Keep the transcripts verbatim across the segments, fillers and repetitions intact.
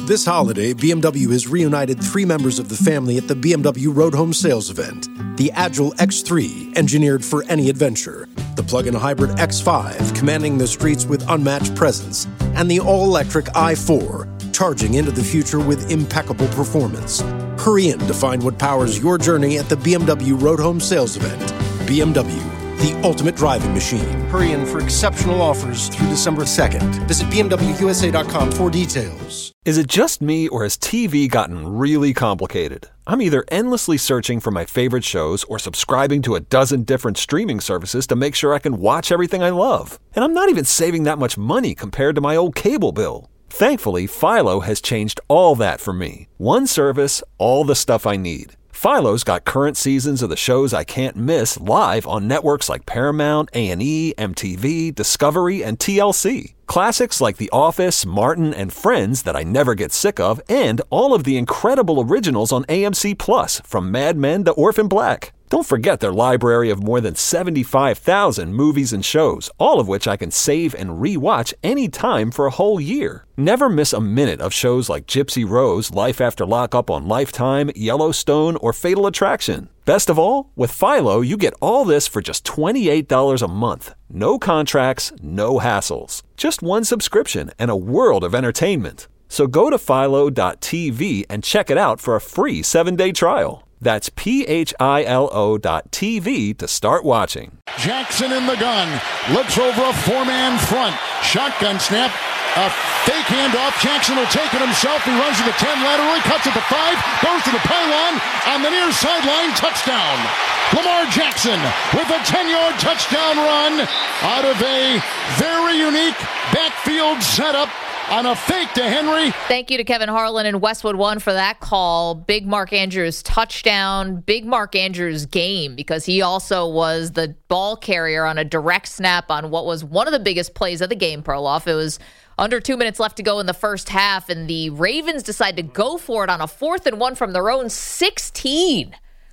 This holiday, B M W has reunited three members of the family at the B M W Road Home Sales event. The Agile X three, engineered for any adventure. The plug-in hybrid X five, commanding the streets with unmatched presence. And the all-electric i four, charging into the future with impeccable performance. Hurry in to find what powers your journey at the B M W Road Home Sales event. B M W, the ultimate driving machine. Hurry in for exceptional offers through December second. Visit B M W U S A dot com for details. Is it just me, or has T V gotten really complicated? I'm either endlessly searching for my favorite shows or subscribing to a dozen different streaming services to make sure I can watch everything I love. And I'm not even saving that much money compared to my old cable bill. Thankfully, Philo has changed all that for me. One service, all the stuff I need. Philo's got current seasons of the shows I can't miss live on networks like Paramount, A and E, M T V, Discovery, and T L C. Classics like The Office, Martin, and Friends that I never get sick of, and all of the incredible originals on A M C Plus, from Mad Men to Orphan Black. Don't forget their library of more than seventy-five thousand movies and shows, all of which I can save and re-watch anytime for a whole year. Never miss a minute of shows like Gypsy Rose, Life After Lockup on Lifetime, Yellowstone, or Fatal Attraction. Best of all, with Philo, you get all this for just twenty-eight dollars a month. No contracts, no hassles. Just one subscription and a world of entertainment. So go to philo dot t v and check it out for a free seven-day trial. That's P H I L O dot T V to start watching. Jackson in the gun. Looks over a four-man front. Shotgun snap. A fake handoff. Jackson will take it himself. He runs to the ten laterally. Cuts at the five. Goes to the pylon. On the near sideline. Touchdown. Lamar Jackson with a ten-yard touchdown run out of a very unique backfield setup. On a fake to Henry. Thank you to Kevin Harlan and Westwood One for that call. Big Mark Andrews touchdown. Big Mark Andrews game, because he also was the ball carrier on a direct snap on what was one of the biggest plays of the game, Perloff. It was under two minutes left to go in the first half, and the Ravens decide to go for it on a fourth and one from their own sixteen.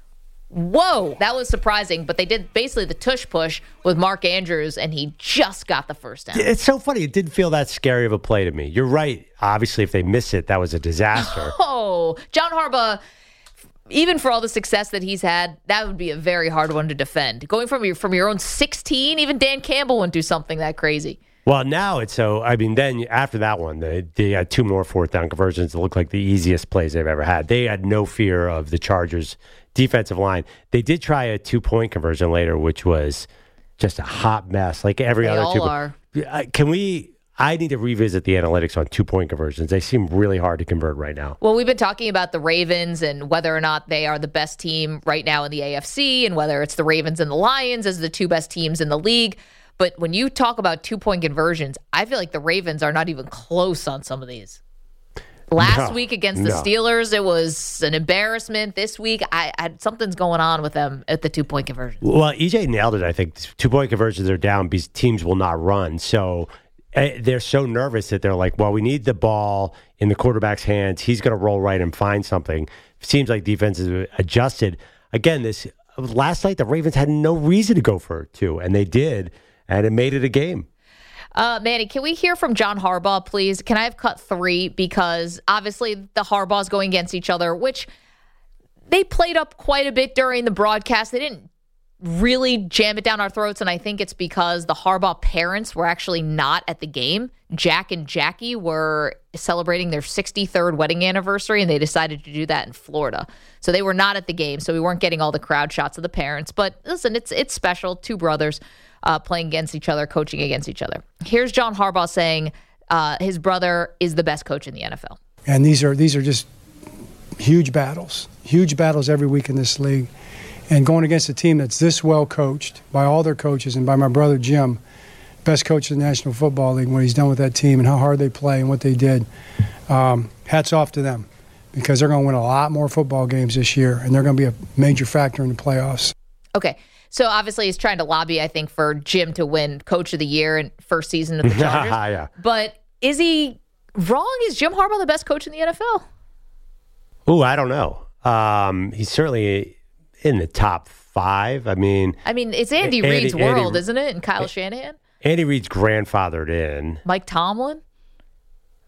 Whoa, that was surprising, but they did basically the tush push with Mark Andrews, and he just got the first down. It's so funny. It didn't feel that scary of a play to me. You're right. Obviously, if they miss it, that was a disaster. Oh, John Harbaugh, even for all the success that he's had, that would be a very hard one to defend. Going from your from your own sixteen, even Dan Campbell wouldn't do something that crazy. Well, now it's so, I mean, then after that one, they, they had two more fourth down conversions that looked like the easiest plays they've ever had. They had no fear of the Chargers' defensive line. They did try a two-point conversion later, which was just a hot mess, like every they other all two. Are. Can we, I need to revisit the analytics on two-point conversions. They seem really hard to convert right now. Well, we've been talking about the Ravens and whether or not they are the best team right now in the A F C, and whether it's the Ravens and the Lions as the two best teams in the league. But when you talk about two-point conversions, I feel like the Ravens are not even close on some of these. Last no, week against the no. Steelers, it was an embarrassment. This week, I, I something's going on with them at the two-point conversions. Well, E J nailed it, I think. Two-point conversions are down because teams will not run. So uh, they're so nervous that they're like, well, we need the ball in the quarterback's hands. He's going to roll right and find something. Seems like defenses have adjusted. Again, this last night, the Ravens had no reason to go for two, and they did. And it made it a game. Uh, Manny, can we hear from John Harbaugh, please? Can I have cut three? Because obviously the Harbaughs going against each other, which they played up quite a bit during the broadcast. They didn't really jam it down our throats, and I think it's because the Harbaugh parents were actually not at the game. Jack and Jackie were celebrating their sixty-third wedding anniversary, and they decided to do that in Florida. So they were not at the game, so we weren't getting all the crowd shots of the parents. But listen, it's it's special. Two brothers uh, playing against each other, coaching against each other. Here's John Harbaugh saying uh, his brother is the best coach in the N F L. And these are these are just huge battles, huge battles every week in this league. And going against a team that's this well coached by all their coaches and by my brother Jim, best coach in the National Football League, what he's done with that team and how hard they play and what they did. Um, hats off to them, because they're going to win a lot more football games this year, and they're going to be a major factor in the playoffs. Okay, so obviously he's trying to lobby, I think, for Jim to win Coach of the Year and first season of the Chargers. yeah. But is he wrong? Is Jim Harbaugh the best coach in the N F L? Ooh, I don't know. Um, he's certainly in the top five. I mean, I mean, it's Andy, Andy Reid's Andy, world, isn't it? And Kyle Andy, Shanahan? Andy Reid's grandfathered in. Mike Tomlin?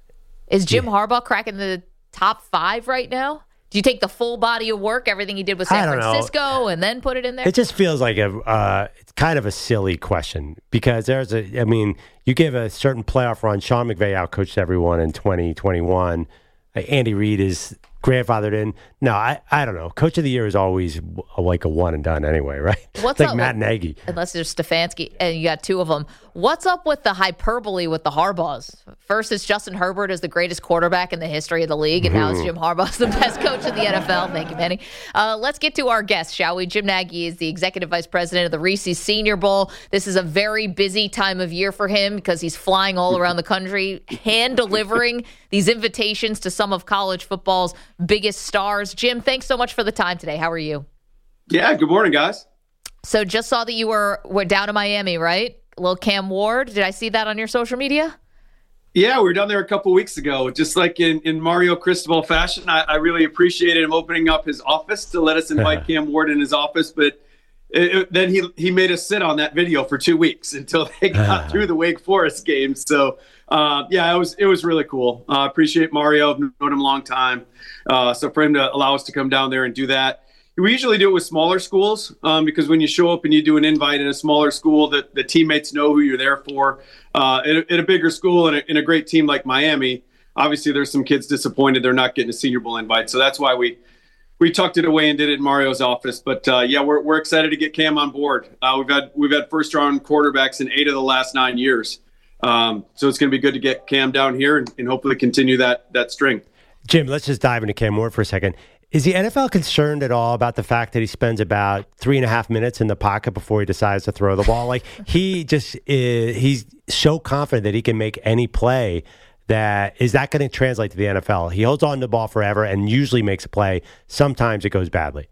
Is Jim Yeah. Harbaugh cracking the top five right now? Do you take the full body of work, everything he did with I San don't know. Francisco, and then put it in there? It just feels like a uh, it's kind of a silly question because there's a, I mean, you give a certain playoff run. Sean McVay outcoached everyone in twenty twenty-one. Uh, Andy Reid is grandfathered in. No, I, I don't know. Coach of the year is always a, like a one and done anyway, right? What's it's like up Matt with, Nagy. Unless there's Stefanski, and you got two of them. What's up with the hyperbole with the Harbaughs? First, it's Justin Herbert is the greatest quarterback in the history of the league, and now it's Jim Harbaugh the best coach in the N F L. Thank you, Manny. Uh, let's get to our guest, shall we? Jim Nagy is the executive vice president of the Reese's Senior Bowl. This is a very busy time of year for him because he's flying all around the country, hand delivering these invitations to some of college football's biggest stars. Jim, thanks so much for the time today. How are you? Yeah, good morning, guys. So just saw that you were were down in Miami, right? A little Cam Ward. Did I see that on your social media? Yeah, we were down there a couple weeks ago. Just like in, in Mario Cristobal fashion, I, I really appreciated him opening up his office to let us invite Cam Ward in his office. But it, it, then he he made us sit on that video for two weeks until they got through the Wake Forest game. So, uh, yeah, it was it was really cool. I uh, appreciate Mario. I've known him a long time. Uh, so for him to allow us to come down there and do that. We usually do it with smaller schools um, because when you show up and you do an invite in a smaller school, that the teammates know who you're there for. Uh, in, a, in a bigger school and a, in a great team like Miami, obviously there's some kids disappointed they're not getting a Senior Bowl invite. So that's why we we tucked it away and did it in Mario's office. But uh, yeah, we're we're excited to get Cam on board. Uh, we've had we've had first round quarterbacks in eight of the last nine years. Um, so it's going to be good to get Cam down here and, and hopefully continue that that string. Jim, let's just dive into Cam Ward for a second. Is the N F L concerned at all about the fact that he spends about three and a half minutes in the pocket before he decides to throw the ball? Like he just is, he's so confident that he can make any play. That is that going to translate to the N F L? He holds on to the ball forever and usually makes a play. Sometimes it goes badly.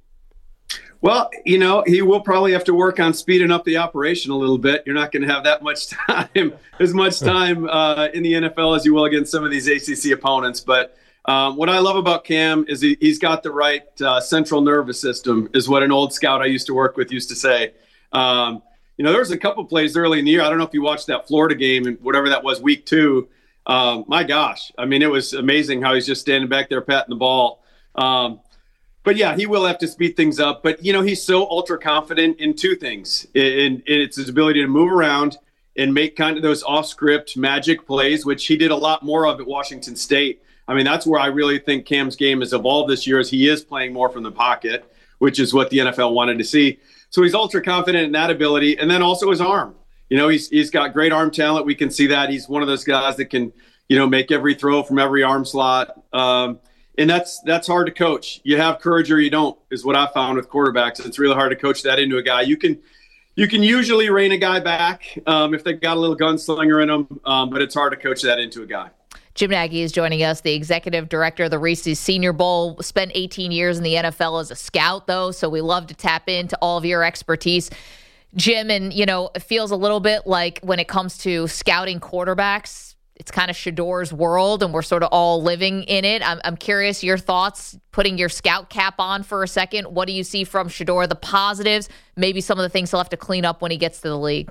Well, you know, he will probably have to work on speeding up the operation a little bit. You're not going to have that much time, as much time uh, in the N F L as you will against some of these A C C opponents, but. Um, what I love about Cam is he, he's got the right uh, central nervous system, is what an old scout I used to work with used to say. Um, you know, there was a couple plays early in the year. I don't know if you watched that Florida game and whatever that was, week two. Um, my gosh. I mean, it was amazing how he's just standing back there patting the ball. Um, but, yeah, he will have to speed things up. But, you know, he's so ultra confident in two things. In, in it's his ability to move around and make kind of those off-script magic plays, which he did a lot more of at Washington State. I mean, that's where I really think Cam's game has evolved this year, as he is playing more from the pocket, which is what the N F L wanted to see. So he's ultra confident in that ability, and then also his arm. You know, he's he's got great arm talent. We can see that. He's one of those guys that can, you know, make every throw from every arm slot. Um, and that's that's hard to coach. You have courage or you don't, is what I found with quarterbacks. It's really hard to coach that into a guy. You can you can usually rein a guy back um, if they've got a little gunslinger in them, um, but it's hard to coach that into a guy. Jim Nagy is joining us, the executive director of the Reese's Senior Bowl. Spent eighteen years in the N F L as a scout, though, so we love to tap into all of your expertise. Jim, and, you know, it feels a little bit like when it comes to scouting quarterbacks, it's kind of Shedor's world, and we're sort of all living in it. I'm, I'm curious your thoughts, putting your scout cap on for a second. What do you see from Shedor, the positives, maybe some of the things he'll have to clean up when he gets to the league?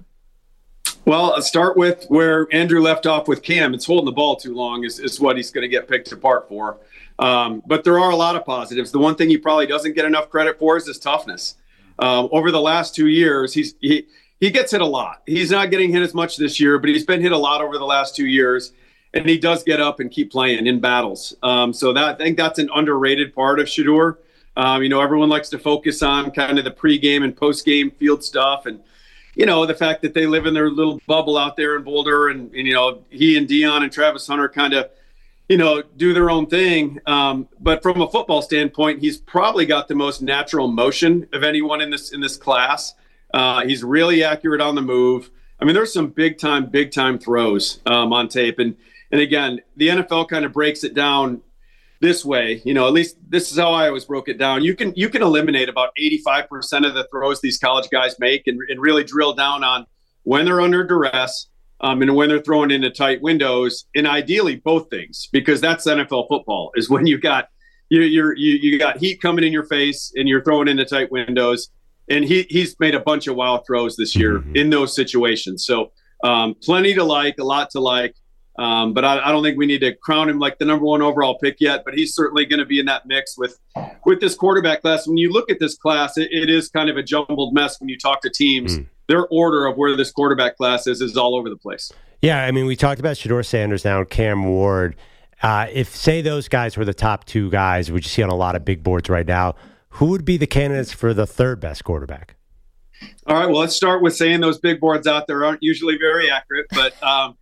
Well, I'll start with where Andrew left off with Cam. It's holding the ball too long is, is what he's going to get picked apart for. Um, but there are a lot of positives. The one thing he probably doesn't get enough credit for is his toughness. Um, over the last two years, he's he he gets hit a lot. He's not getting hit as much this year, but he's been hit a lot over the last two years. And he does get up and keep playing in battles. Um, so that I think that's an underrated part of Shedor. Um, you know, everyone likes to focus on kind of the pregame and postgame field stuff, and you know, the fact that they live in their little bubble out there in Boulder, and, and you know, he and Dion and Travis Hunter kind of, you know, do their own thing. Um, but from a football standpoint, he's probably got the most natural motion of anyone in this in this class. Uh, he's really accurate on the move. I mean, there's some big time, big time throws um, on tape. And and again, the N F L kind of breaks it down this way. You know, at least this is how I always broke it down. You can you can eliminate about eighty-five percent of the throws these college guys make, and, and really drill down on when they're under duress um, and when they're throwing into tight windows, and ideally both things, because that's N F L football, is when you've got you you're, you you got heat coming in your face and you're throwing into tight windows. And he he's made a bunch of wild throws this year mm-hmm. in those situations. So um, plenty to like, a lot to like. Um, but I, I don't think we need to crown him like the number one overall pick yet. But he's certainly going to be in that mix with with this quarterback class. When you look at this class, it, it is kind of a jumbled mess when you talk to teams. Mm. Their order of where this quarterback class is is all over the place. Yeah, I mean, we talked about Shedeur Sanders now and Cam Ward. Uh, if, say, those guys were the top two guys, which you see on a lot of big boards right now, who would be the candidates for the third best quarterback? All right, well, let's start with saying those big boards out there aren't usually very accurate, but um,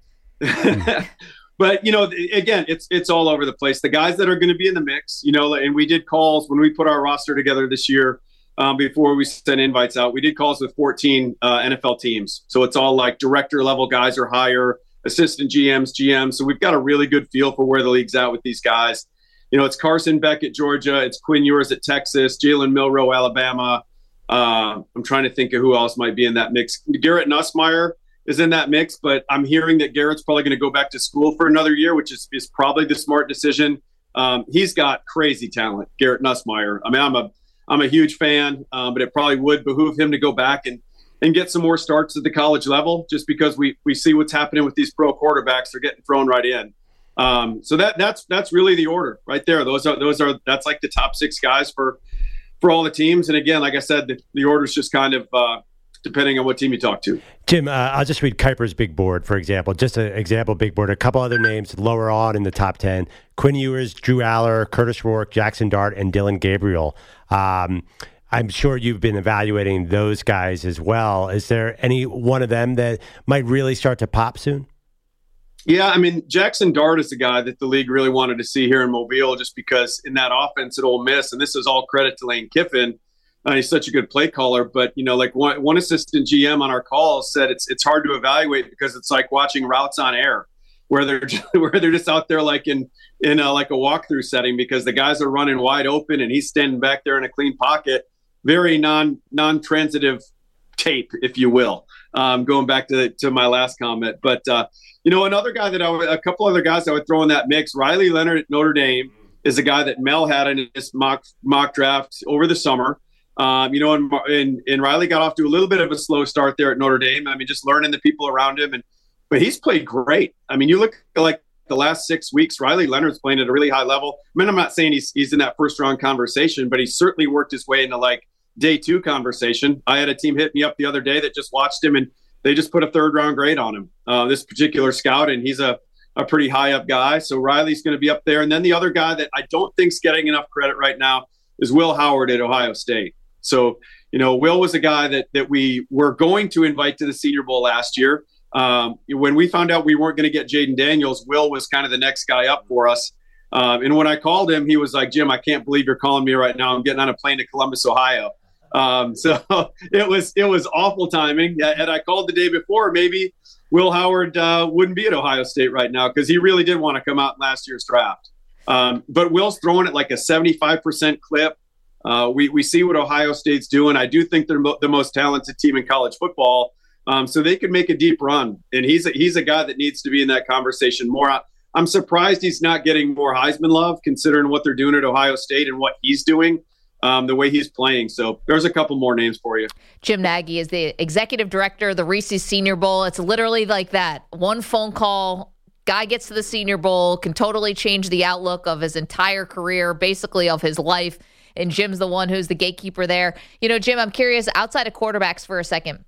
but you know, again, it's it's all over the place. The guys that are going to be in the mix, you know, and we did calls when we put our roster together this year um, before we sent invites out. We did calls with fourteen uh, N F L teams, so it's all like director level guys or higher, assistant G Ms, G Ms. So we've got a really good feel for where the league's at with these guys. You know, it's Carson Beck at Georgia, it's Quinn Ewers at Texas, Jalen Milroe, Alabama. Uh, I'm trying to think of who else might be in that mix. Garrett Nussmeier is in that mix, but I'm hearing that Garrett's probably going to go back to school for another year, which is, is probably the smart decision. Um, he's got crazy talent, Garrett Nussmeier. I mean, I'm a I'm a huge fan, um, but it probably would behoove him to go back and, and get some more starts at the college level, just because we we see what's happening with these pro quarterbacks. They're getting thrown right in. Um, so that that's that's really the order right there. Those are those are that's like the top six guys for. for all the teams. And again, like I said, the, the order is just kind of uh, depending on what team you talk to. Jim, uh, I'll just read Kuiper's big board, for example. Just an example big board. A couple other names lower on in the top ten. Quinn Ewers, Drew Aller, Curtis Rourke, Jackson Dart, and Dylan Gabriel. Um, I'm sure you've been evaluating those guys as well. Is there any one of them that might really start to pop soon? Yeah, I mean, Jackson Dart is the guy that the league really wanted to see here in Mobile, just because in that offense at Ole Miss, and this is all credit to Lane Kiffin, uh, he's such a good play caller. But, you know, like one, one assistant G M on our call said it's it's hard to evaluate because it's like watching routes on air, where they're just, where they're just out there like in in a, like a walkthrough setting, because the guys are running wide open and he's standing back there in a clean pocket, very non non transitive tape, if you will. Um, going back to to my last comment, but. Uh, You know, another guy that I would, a couple other guys I would throw in that mix, Riley Leonard at Notre Dame is a guy that Mel had in his mock mock draft over the summer. Um, you know, and, and and Riley got off to a little bit of a slow start there at Notre Dame. I mean, just learning the people around him, and but he's played great. I mean, you look like the last six weeks, Riley Leonard's playing at a really high level. I mean, I'm not saying he's he's in that first round conversation, but he's certainly worked his way into like day two conversation. I had a team hit me up the other day that just watched him and they just put a third round grade on him, uh, this particular scout, and he's a, a pretty high up guy. So Riley's going to be up there. And then the other guy that I don't think's getting enough credit right now is Will Howard at Ohio State. So, you know, Will was a guy that that we were going to invite to the Senior Bowl last year. Um, when we found out we weren't going to get Jaden Daniels, Will was kind of the next guy up for us. Um, and when I called him, he was like, Jim, I can't believe you're calling me right now. I'm getting on a plane to Columbus, Ohio. Um, so it was it was awful timing. Had I called the day before, maybe Will Howard uh, wouldn't be at Ohio State right now, because he really did want to come out in last year's draft. Um, but Will's throwing it like a seventy-five percent clip. Uh, we we see what Ohio State's doing. I do think they're mo- the most talented team in college football, um, so they could make a deep run. And he's a, he's a guy that needs to be in that conversation more. I, I'm surprised he's not getting more Heisman love, considering what they're doing at Ohio State and what he's doing. Um, the way he's playing. So there's a couple more names for you. Jim Nagy is the executive director of the Reese's Senior Bowl. It's literally like that. One phone call, guy gets to the Senior Bowl, can totally change the outlook of his entire career, basically of his life. And Jim's the one who's the gatekeeper there. You know, Jim, I'm curious, outside of quarterbacks for a second,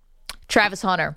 Travis Hunter,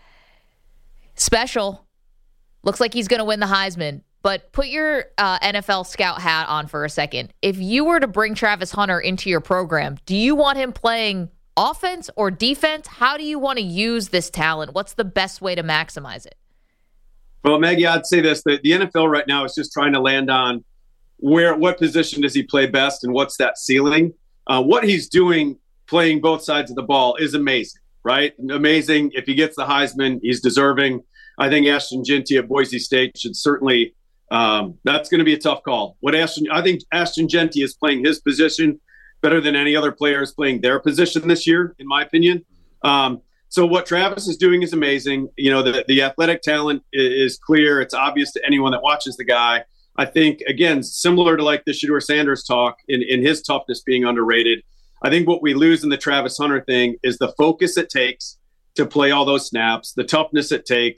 special, looks like he's going to win the Heisman. But put your uh, N F L scout hat on for a second. If you were to bring Travis Hunter into your program, do you want him playing offense or defense? How do you want to use this talent? What's the best way to maximize it? Well, Maggie, I'd say this. The, the N F L right now is just trying to land on where, what position does he play best and what's that ceiling. Uh, what he's doing playing both sides of the ball is amazing, right? Amazing. If he gets the Heisman, he's deserving. I think Ashton Jeanty at Boise State should certainly Um, that's going to be a tough call. What Ashton, I think Ashton Jeanty is playing his position better than any other player is playing their position this year, in my opinion. Um, so what Travis is doing is amazing. You know, the, the athletic talent is, is clear. It's obvious to anyone that watches the guy. I think, again, similar to like the Shedeur Sanders talk in, in his toughness being underrated, I think what we lose in the Travis Hunter thing is the focus it takes to play all those snaps, the toughness it takes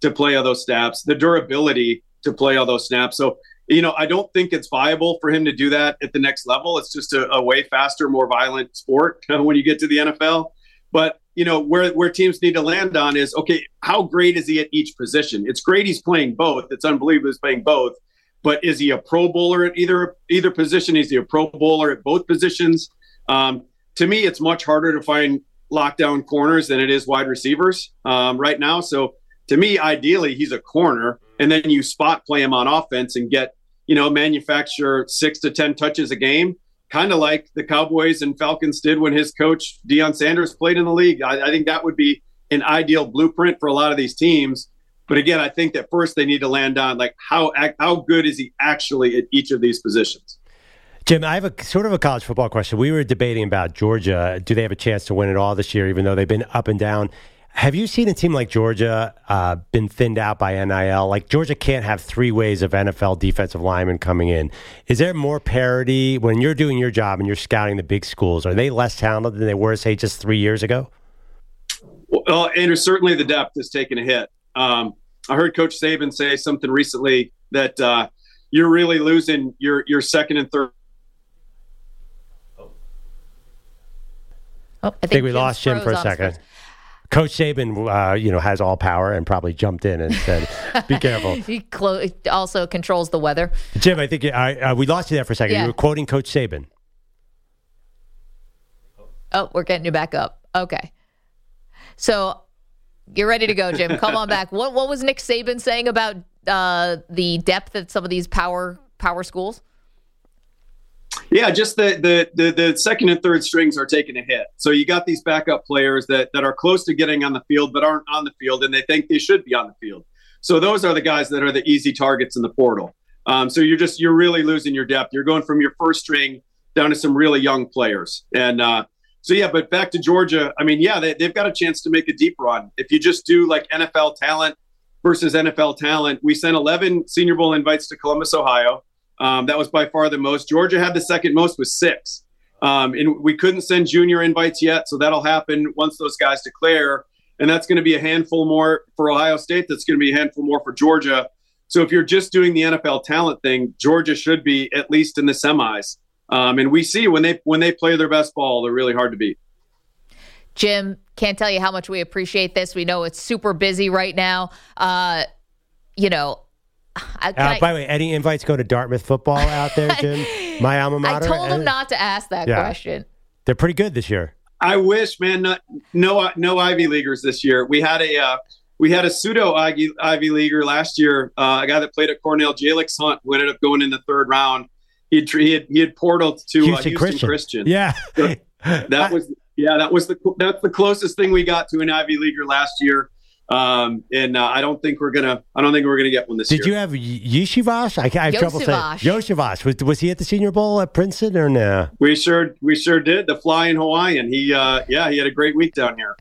to play all those snaps, the durability to play all those snaps. So, you know, I don't think it's viable for him to do that at the next level. It's just a, a way faster, more violent sport when you get to the N F L. But, you know, where, where teams need to land on is, okay, how great is he at each position? It's great he's playing both. It's unbelievable he's playing both. But is he a Pro Bowler at either either position? Is he a Pro Bowler at both positions? Um, to me, it's much harder to find lockdown corners than it is wide receivers um, right now. So to me, ideally, he's a corner, and then you spot play him on offense and get, you know, manufacture six to ten touches a game, kind of like the Cowboys and Falcons did when his coach Deion Sanders played in the league. I, I think that would be an ideal blueprint for a lot of these teams. But again, I think that first they need to land on like how how good is he actually at each of these positions. Jim, I have a sort of a college football question. We were debating about Georgia. Do they have a chance to win it all this year, even though they've been up and down? Have you seen a team like Georgia uh, been thinned out by N I L? Like Georgia can't have three ways of N F L defensive linemen coming in. Is there more parity when you're doing your job and you're scouting the big schools? Are they less talented than they were, say, just three years ago? Well, Andrew, certainly the depth has taken a hit. Um, I heard Coach Saban say something recently that uh, you're really losing your your second and third. Oh, I think, I think we Jim's lost Jim for a second. Coach Saban, uh, you know, has all power and probably jumped in and said, "Be careful." He clo- also controls the weather. Jim, I think I, uh, we lost you there for a second. Yeah. You were quoting Coach Saban. Oh, we're getting you back up. Okay, so. You're ready to go, Jim. Come on back. What what was Nick Saban saying about uh, the depth at some of these power power schools? Yeah, just the, the the the second and third strings are taking a hit. So you got these backup players that that are close to getting on the field but aren't on the field, and they think they should be on the field. So those are the guys that are the easy targets in the portal. Um, so you're just you're really losing your depth. You're going from your first string down to some really young players. And uh, so, yeah, but back to Georgia. I mean, yeah, they, they've got a chance to make a deep run. If you just do like N F L talent versus N F L talent, we sent eleven Senior Bowl invites to Columbus, Ohio. Um, that was by far the most. Georgia had the second most with six. Um, and we couldn't send junior invites yet, so that'll happen once those guys declare. And that's going to be a handful more for Ohio State. That's going to be a handful more for Georgia. So if you're just doing the N F L talent thing, Georgia should be at least in the semis. Um, and we see when they when they play their best ball, they're really hard to beat. Jim, can't tell you how much we appreciate this. We know it's super busy right now. Uh, you know, I, uh, by the way, any invites go to Dartmouth football out there, Jim? My alma mater. I told him not to ask that yeah. question. They're pretty good this year. I wish, man. Not, no, no Ivy Leaguers this year. We had a uh, we had a pseudo Ivy, Ivy Leaguer last year. Uh, a guy that played at Cornell, Jalix Hunt, who ended up going in the third round. He had he had, he had portaled to Houston, uh, Houston Christian. Christian. Yeah, so that was yeah that was the that's the closest thing we got to an Ivy Leaguer last year. Um, and uh, I don't think we're gonna. I don't think we're gonna get one this Did year. Did you have Yeshivash? I, I have trouble saying Yoshivash. Was was he at the Senior Bowl at Princeton or no? We sure we sure did. The flying Hawaiian. He uh, yeah he had a great week down here.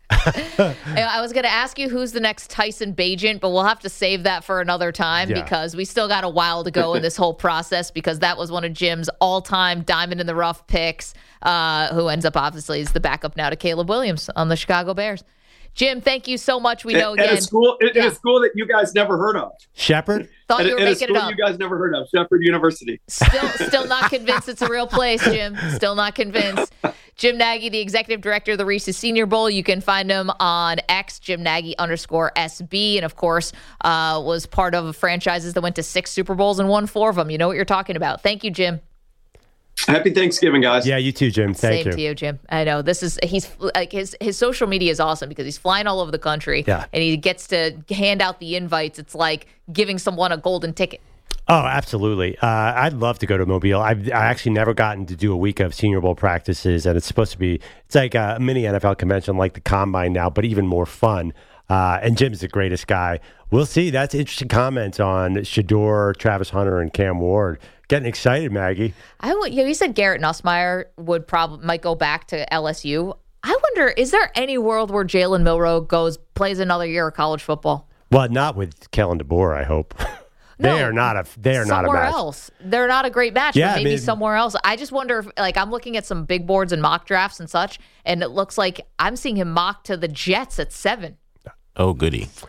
I was gonna ask you who's the next Tyson Bagent, but we'll have to save that for another time yeah. because we still got a while to go in this whole process. Because that was one of Jim's all-time diamond in the rough picks, uh, who ends up obviously is the backup now to Caleb Williams on the Chicago Bears. Jim, thank you so much. We know at, again. At a school, at, yeah. at a school that you guys never heard of. Shepherd? Thought at, you were at making a school it up. You guys never heard of Shepherd University. Still, still not convinced it's a real place, Jim. Still not convinced. Jim Nagy, the executive director of the Reese's Senior Bowl. You can find him on X, Jim Nagy underscore S B, and of course, uh, was part of franchises that went to six Super Bowls and won four of them. You know what you're talking about. Thank you, Jim. Happy Thanksgiving, guys. Yeah, you too, Jim. Thank Same you. to you, Jim. I know this is he's like his his social media is awesome because he's flying all over the country, yeah. and he gets to hand out the invites. It's like giving someone a golden ticket. Oh, absolutely. Uh, I'd love to go to Mobile. I've I actually never gotten to do a week of Senior Bowl practices, and it's supposed to be it's like a mini N F L convention like the Combine now, but even more fun. Uh, and Jim's the greatest guy. We'll see. That's interesting comments on Shedeur, Travis Hunter, and Cam Ward. Getting excited, Maggie. I would, you know, you said Garrett Nussmeier would probably might go back to L S U. I wonder, is there any world where Jalen Milroe goes plays another year of college football? Well, not with Kellen DeBoer, I hope. No, they are not a. They are not a match. Somewhere else, they're not a great match. Yeah, but maybe I mean, somewhere else. I just wonder if, like, I'm looking at some big boards and mock drafts and such, and it looks like I'm seeing him mock to the Jets at seven. Oh, goody.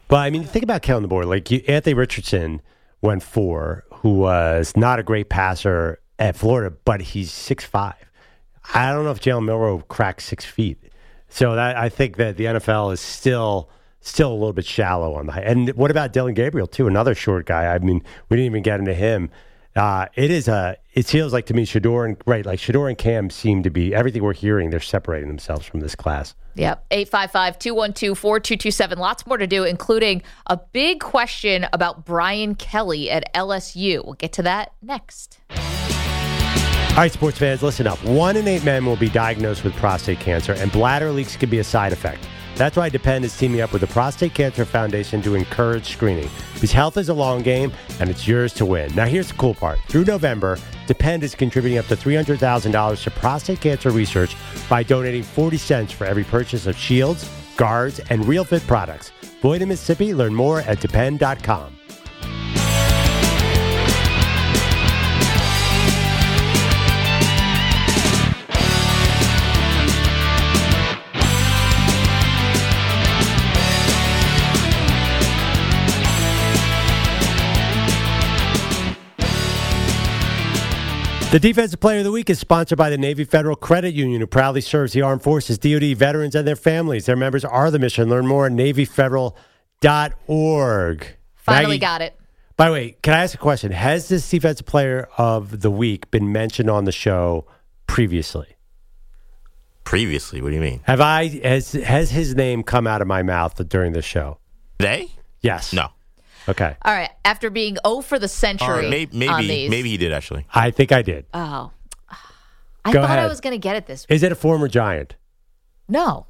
But, I mean, think about Kellen DeBoer. Like, you, Anthony Richardson went four, who was not a great passer at Florida, but he's six five. I don't know if Jalen Milroe cracked six feet. So that I think that the N F L is still still a little bit shallow on the height. And what about Dylan Gabriel, too? Another short guy. I mean, we didn't even get into him. Uh, it is a. It feels like to me, Shedeur and right, like Shedeur and Cam seem to be everything we're hearing. They're separating themselves from this class. Yep. eight five five, two one two, four two two seven. Lots more to do, including a big question about Brian Kelly at L S U. We'll get to that next. All right, sports fans, listen up. One in eight men will be diagnosed with prostate cancer, and bladder leaks can be a side effect. That's why Depend is teaming up with the Prostate Cancer Foundation to encourage screening. Because health is a long game, and it's yours to win. Now, here's the cool part. Through November, Depend is contributing up to three hundred thousand dollars to prostate cancer research by donating forty cents for every purchase of shields, guards, and Real Fit products. Boyd in Mississippi. Learn more at depend dot com. The Defensive Player of the Week is sponsored by the Navy Federal Credit Union, who proudly serves the armed forces, D O D veterans, and their families. Their members are the mission. Learn more at navy federal dot org. Finally Maggie, got it. By the way, can I ask a question? Has this Defensive Player of the Week been mentioned on the show previously? Previously? What do you mean? Have I? Has, has his name come out of my mouth during the show? Today? Yes. No. Okay. All right. After being oh for the century Or maybe, on maybe, these. maybe he did, actually. I think I did. Oh. I Go thought ahead. I was going to get it this week. Is it a former Giant? No.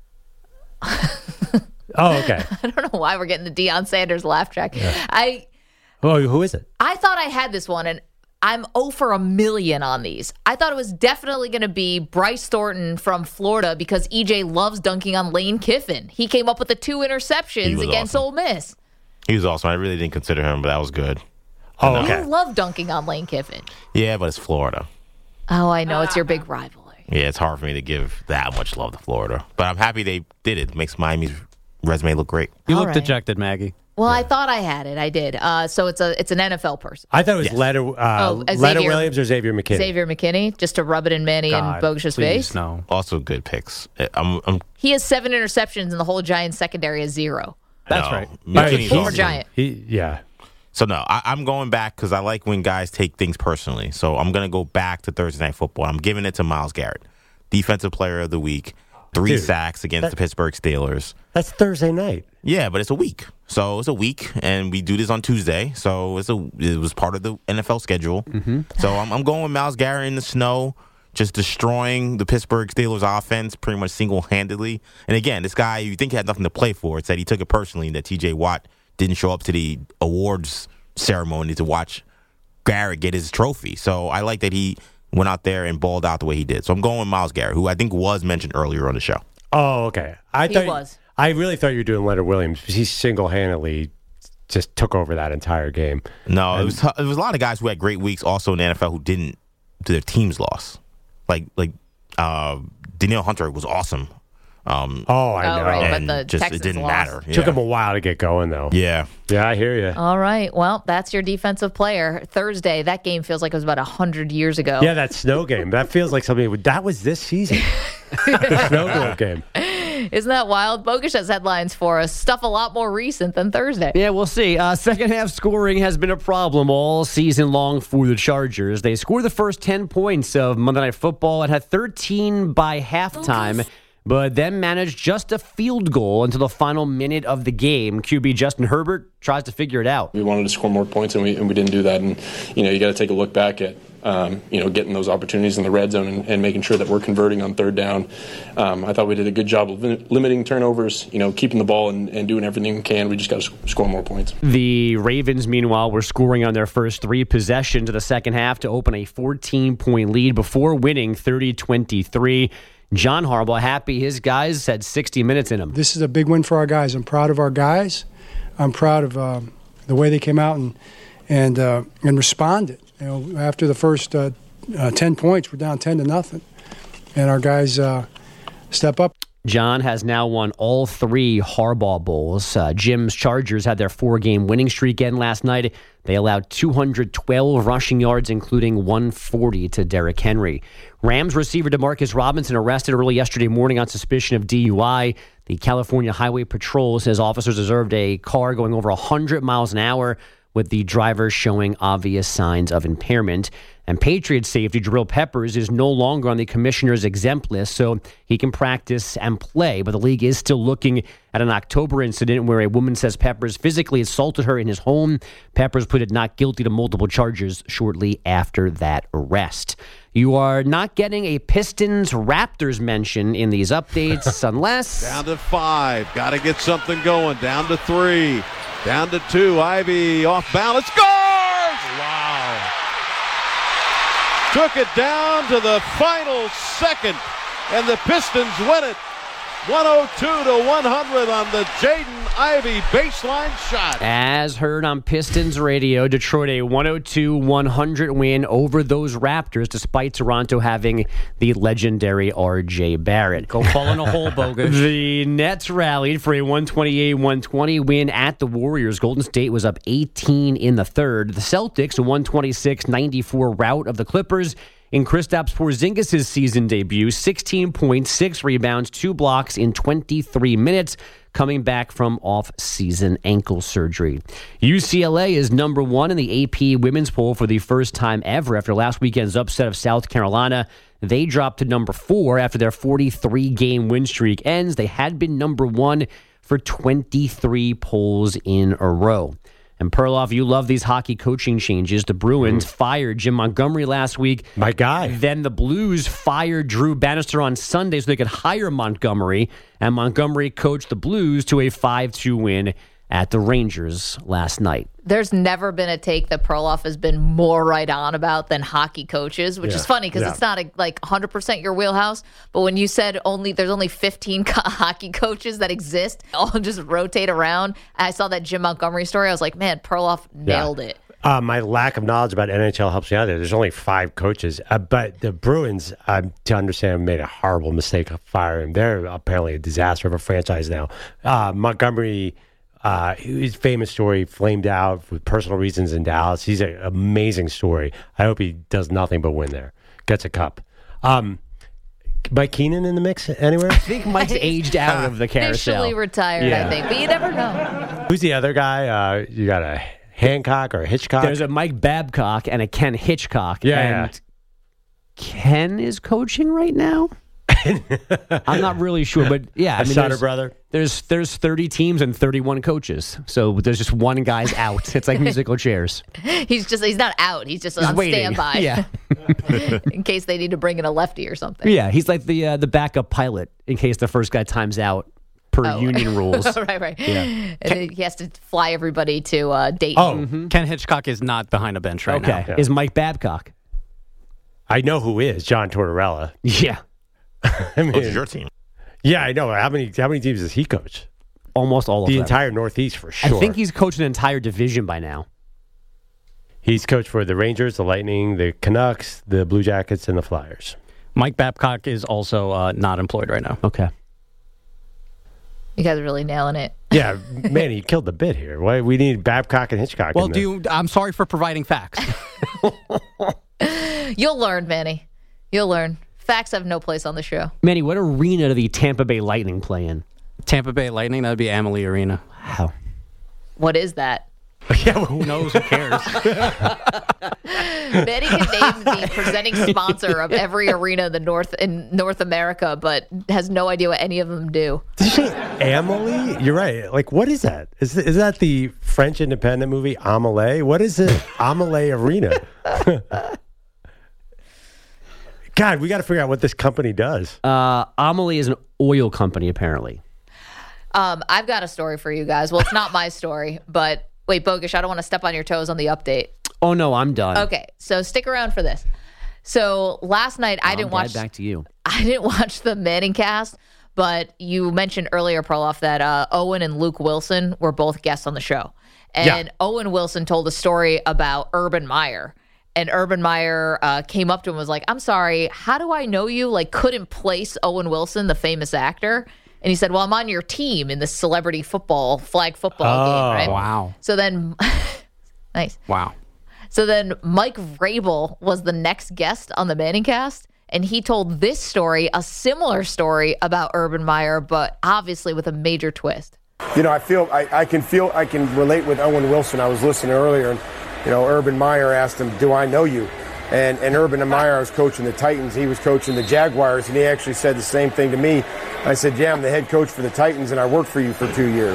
Oh, okay. I don't know why we're getting the Deion Sanders laugh track. Yeah. I Oh, who is it? I thought I had this one, and I'm oh for a million on these. I thought it was definitely going to be Bryce Thornton from Florida because E J loves dunking on Lane Kiffin. He came up with the two interceptions against awesome. Ole Miss. He was awesome. I really didn't consider him, but that was good. Oh, okay. You love dunking on Lane Kiffin. Yeah, but it's Florida. Oh, I know. It's your big rivalry. Yeah, it's hard for me to give that much love to Florida. But I'm happy they did it. It makes Miami's resume look great. You All look right. dejected, Maggie. Well, I thought I had it. I did. Uh, so it's a it's an N F L person. I thought it was Yes. Letter, uh, Oh, uh, Letter Xavier- Williams or Xavier McKinney. Xavier McKinney, just to rub it in Manny and God, Bogus's please, face. no. Also good picks. I'm, I'm He has seven interceptions, and the whole Giants secondary is zero. That's no, right. McKinney's Former awesome. Giant. He, yeah. So, no, I, I'm going back because I like when guys take things personally. So, I'm going to go back to Thursday Night Football. I'm giving it to Myles Garrett, Defensive Player of the Week, three Dude, sacks against that- the Pittsburgh Steelers. That's Thursday night. Yeah, but it's a week. So, it's a week, and we do this on Tuesday. So, it's a it was part of the N F L schedule. Mm-hmm. So, I'm, I'm going with Myles Garrett in the snow, just destroying the Pittsburgh Steelers offense pretty much single-handedly. And again, this guy, you think he had nothing to play for. It's that he took it personally that T J Watt didn't show up to the awards ceremony to watch Garrett get his trophy. So I like that he went out there and balled out the way he did. So I'm going with Myles Garrett, who I think was mentioned earlier on the show. Oh, okay. I He thought was. I really thought you were doing Leonard Williams because he single-handedly just took over that entire game. No, it was it was a lot of guys who had great weeks also in the N F L who didn't, their teams lost. Like like uh, Danielle Hunter was awesome. Um, Oh, I Oh, know. right, but and the just Texans it didn't lost. matter. Took Yeah. him a while to get going, though. Yeah. Yeah, I hear you. All right. Well, that's your defensive player. Thursday, that game feels like it was about one hundred years ago. Yeah, that snow game. That feels like something. Would, that was this season. The snow globe game. Isn't that wild? Bogusch has headlines for us. Stuff a lot more recent than Thursday. Yeah, we'll see. Uh, second half scoring has been a problem all season long for the Chargers. They scored the first ten points of Monday Night Football and had thirteen by halftime, but then managed just a field goal until the final minute of the game. Q B Justin Herbert tries to figure it out. We wanted to score more points, and we and we didn't do that. And you know, you got to take a look back at um, you know getting those opportunities in the red zone and, and making sure that we're converting on third down. Um, I thought we did a good job of lim- limiting turnovers. You know, keeping the ball and, and doing everything we can. We just got to sc- score more points. The Ravens, meanwhile, were scoring on their first three possessions of the second half to open a fourteen-point lead before winning thirty twenty-three. John Harbaugh happy his guys had sixty minutes in them. This is a big win for our guys. I'm proud of our guys. I'm proud of uh, the way they came out and and uh, and responded. You know, after the first uh, uh, ten points, we're down ten to nothing, and our guys uh, step up. John has now won all three Harbaugh Bowls. Uh, Jim's Chargers had their four-game winning streak end last night. They allowed two hundred twelve rushing yards, including one hundred forty to Derrick Henry. Rams receiver Demarcus Robinson arrested early yesterday morning on suspicion of D U I. The California Highway Patrol says officers observed a car going over one hundred miles an hour with the driver showing obvious signs of impairment. And Patriots safety Jabril Peppers is no longer on the commissioner's exempt list, so he can practice and play. But the league is still looking at an October incident where a woman says Peppers physically assaulted her in his home. Peppers pleaded not guilty to multiple charges shortly after that arrest. You are not getting a Pistons-Raptors mention in these updates unless... Down to five. Got to get something going. Down to three. Down to two. Ivy off balance. Scores! Wow. Took it down to the final second, and the Pistons win it. one oh two to one hundred on the Jaden Ivey baseline shot. As heard on Pistons radio, Detroit a one oh two one hundred win over those Raptors, despite Toronto having the legendary R J Barrett. Go fall in a hole, Bogus. The Nets rallied for a one twenty-eight one twenty win at the Warriors. Golden State was up eighteen in the third. The Celtics, a one twenty-six ninety-four rout of the Clippers. In Kristaps Porzingis' season debut, sixteen points, six rebounds, two blocks in twenty-three minutes, coming back from off-season ankle surgery. U C L A is number one in the A P women's poll for the first time ever after last weekend's upset of South Carolina. They dropped to number four after their forty-three game win streak ends. They had been number one for twenty-three polls in a row. And Perloff, you love these hockey coaching changes. The Bruins mm. fired Jim Montgomery last week. My guy. Then the Blues fired Drew Bannister on Sunday so they could hire Montgomery. And Montgomery coached the Blues to a five two win at the Rangers last night. There's never been a take that Perloff has been more right on about than hockey coaches, which yeah. is funny because yeah. it's not a, like one hundred percent your wheelhouse. But when you said only there's only fifteen co- hockey coaches that exist, all just rotate around. And I saw that Jim Montgomery story. I was like, man, Perloff nailed yeah. it. Uh, my lack of knowledge about N H L helps me out there. There's only five coaches. Uh, but the Bruins, uh, to understand, made a horrible mistake of firing. They're apparently a disaster of a franchise now. Uh, Montgomery... Uh, his famous story flamed out for personal reasons in Dallas. He's an amazing story. I hope he does nothing but win there. Gets a cup. Um, Mike Keenan in the mix anywhere? I think Mike's aged out of the carousel. Officially retired, yeah. I think. But you never know. Who's the other guy? Uh, you got a Hancock or a Hitchcock? There's a Mike Babcock and a Ken Hitchcock. Yeah, and yeah. Ken is coaching right now? I'm not really sure, but yeah, I mean, Sutter brother. There's there's thirty teams and thirty-one coaches, so there's just one guy's out. It's like musical chairs. He's just he's not out. He's just he's on waiting. standby. Yeah, in case they need to bring in a lefty or something. Yeah, he's like the uh, the backup pilot in case the first guy times out per oh. union rules. right, right. Yeah, and then he has to fly everybody to uh, Dayton. Oh, mm-hmm. Ken Hitchcock is not behind a bench right okay. now. Okay, yeah. Is Mike Babcock? I know who is John Tortorella. Yeah. I mean, Coaches your team. Yeah, I know. How many how many teams does he coach? Almost all of the them. The entire Northeast for sure. I think he's coached an entire division by now. He's coached for the Rangers, the Lightning, the Canucks, the Blue Jackets, and the Flyers. Mike Babcock is also uh, not employed right now. Okay. You guys are really nailing it. Yeah, man, he killed the bit here. Why we need Babcock and Hitchcock? Well, in do you, I'm sorry for providing facts. You'll learn, Manny. You'll learn. Facts have no place on the show. Manny, what arena do the Tampa Bay Lightning play in? Tampa Bay Lightning, that would be Amalie Arena. Wow. What is that? Yeah, well, who knows? Who cares? Manny can name the presenting sponsor of every arena in the North in North America, but has no idea what any of them do. Did you say Amalie? You're right. Like, what is that? Is is that the French independent movie Amelie? What is it? Amelie Arena. God, we got to figure out what this company does. Uh, Amelie is an oil company, apparently. Um, I've got a story for you guys. Well, it's not my story, but wait, Bogish, I don't want to step on your toes on the update. Oh, no, I'm done. Okay, so stick around for this. So last night, I oh, didn't I'm watch. Back to you. I didn't watch the Manning cast, but you mentioned earlier, Perloff, that uh, Owen and Luke Wilson were both guests on the show. And yeah. Owen Wilson told a story about Urban Meyer. and Urban Meyer uh, came up to him and was like, I'm sorry, how do I know you? Like, couldn't place Owen Wilson, the famous actor. And he said, well, I'm on your team in this celebrity football, flag football oh, game, right? Wow. So then, nice. Wow. So then Mike Vrabel was the next guest on the Manning Cast, and he told this story, a similar story about Urban Meyer, but obviously with a major twist. You know, I feel, I, I can feel, I can relate with Owen Wilson. I was listening earlier, and, you know, Urban Meyer asked him, do I know you? And, and Urban Meyer, I was coaching the Titans. He was coaching the Jaguars, and he actually said the same thing to me. I said, yeah, I'm the head coach for the Titans, and I worked for you for two years.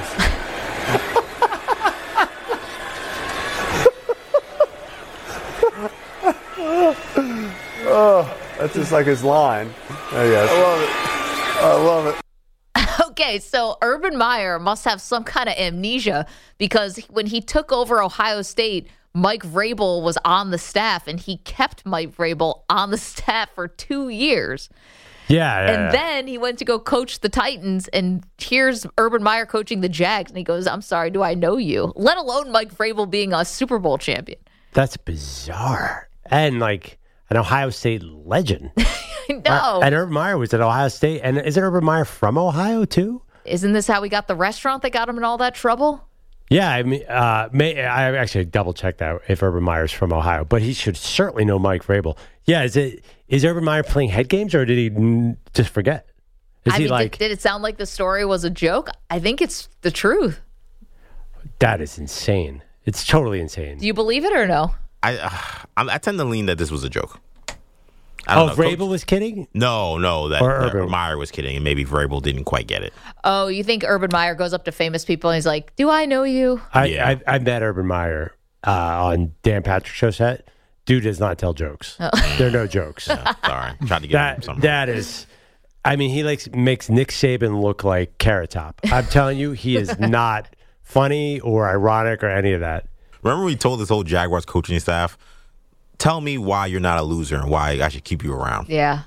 Oh, that's just like his line. Oh, yes. I love it. I love it. Okay, so Urban Meyer must have some kind of amnesia because when he took over Ohio State, Mike Vrabel was on the staff, and he kept Mike Vrabel on the staff for two years. Yeah, yeah. And then he went to go coach the Titans, and here's Urban Meyer coaching the Jags, and he goes, I'm sorry, do I know you? Let alone Mike Vrabel being a Super Bowl champion. That's bizarre. And, like, an Ohio State legend. I know. And Urban Meyer was at Ohio State. And isn't Urban Meyer from Ohio, too? Isn't this how we got the restaurant that got him in all that trouble? Yeah, I mean, uh, may, I actually double-checked that if Urban Meyer's from Ohio. But he should certainly know Mike Vrabel. Yeah, is it is Urban Meyer playing head games, or did he n- just forget? Is I he mean, like... Did, did it sound like the story was a joke? I think it's the truth. That is insane. It's totally insane. Do you believe it or no? I uh, I tend to lean that this was a joke. I Oh, don't know. Vrabel Coach- was kidding? No, no, that, Or that Urban. Meyer was kidding, and maybe Vrabel didn't quite get it. Oh, you think Urban Meyer goes up to famous people and he's like, do I know you? I, Yeah. I, I met Urban Meyer uh, on Dan Patrick's show set. Dude does not tell jokes. Oh. There are no jokes. Yeah, sorry, tried to get him That something. that is, I mean, he likes makes Nick Saban look like Carrot Top. I'm telling you, he is not funny or ironic or any of that. Remember we told this whole Jaguars coaching staff, tell me why you're not a loser and why I should keep you around. Yeah.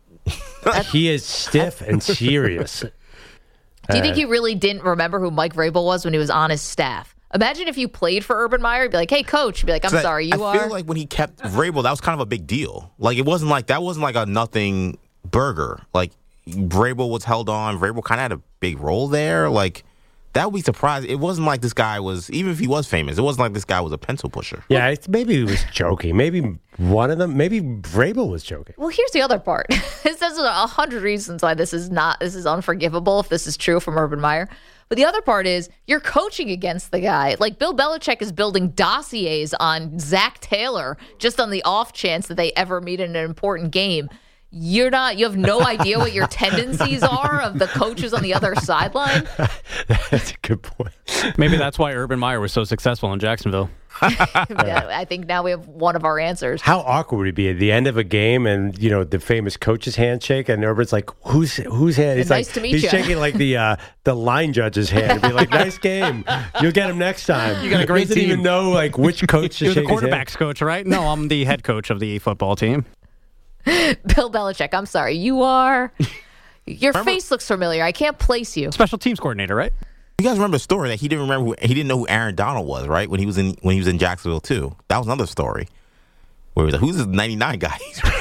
He is stiff and serious. Do you think he really didn't remember who Mike Vrabel was when he was on his staff? Imagine if you played for Urban Meyer, you'd be like, hey, coach. You'd be like, I'm So sorry, you I are. feel like when he kept Vrabel, that was kind of a big deal. Like, it wasn't like, that wasn't like a nothing burger. Like, Vrabel was held on. Vrabel kind of had a big role there. Like, that would be surprised. It wasn't like this guy was, even if he was famous, it wasn't like this guy was a pencil pusher. Yeah, it's, maybe he was joking. Maybe one of them, maybe Vrabel was joking. Well, here's the other part. It says a hundred reasons why this is not, this is unforgivable if this is true from Urban Meyer. But the other part is you're coaching against the guy. Like Bill Belichick is building dossiers on Zach Taylor just on the off chance that they ever meet in an important game. You're not, you have no idea what your tendencies are of the coaches on the other sideline. That's a good point. Maybe that's why Urban Meyer was so successful in Jacksonville. Yeah, I think now we have one of our answers. How awkward would it be at the end of a game and, you know, the famous coach's handshake and Urban's like, who's whose hand? He's Nice like, to meet he's ya. shaking like the uh, the line judge's hand and be like, nice game. You'll get him next time. You got a great He doesn't team. even know like which coach to You're the shake his hand. quarterback's coach, right? No, I'm the head coach of the football team. Bill Belichick, I'm sorry, you are. Your Remember- face looks familiar. I can't place you. Special teams coordinator, right? You guys remember a story that he didn't remember who, he didn't know who Aaron Donald was, right? When he was in when he was in Jacksonville too. That was another story. Where he was like, who's this ninety-nine guy?